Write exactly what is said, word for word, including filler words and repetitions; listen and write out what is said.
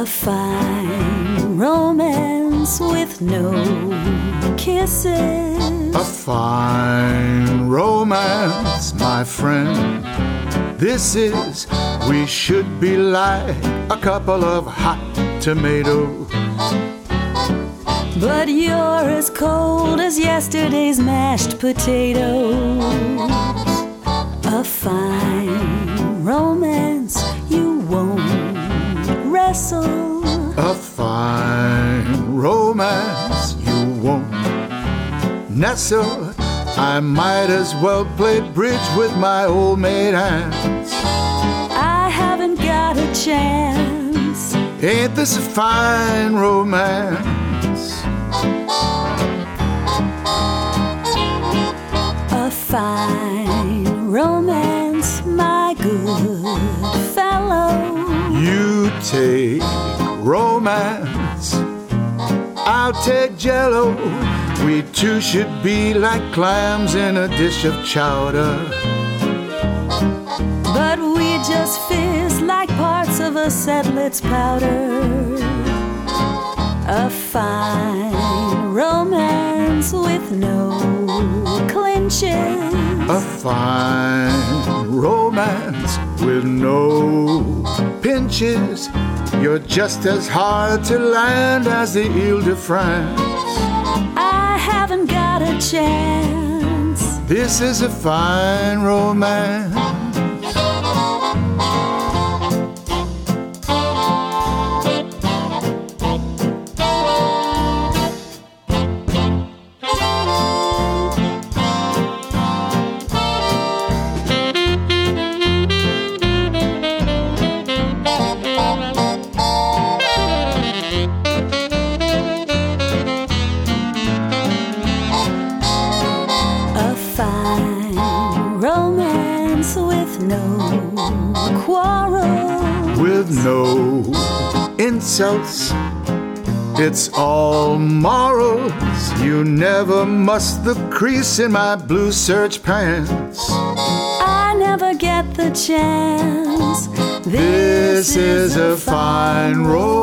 A fine romance with no kisses. A fine romance, my friend. This is, we should be like a couple of hot tomatoes. But you're as cold as yesterday's mashed potatoes. A fine romance, you won't wrestle. A fine romance, you won't nestle. I might as well play bridge with my old maid hands. I haven't got a chance. Ain't this a fine romance? A fine romance, my good fellow. You take romance, I'll take jello. We two should be like clams in a dish of chowder. But we just fizz like parts of a settlet's powder. A fine romance with no clinches. A fine romance with no pinches. You're just as hard to land as the Ile-de-France. I haven't got a chance. This is a fine romance. Romance with no quarrels. With no insults. It's all morals. You never must the crease in my blue serge pants. I never get the chance. This, this is, is a fine romance.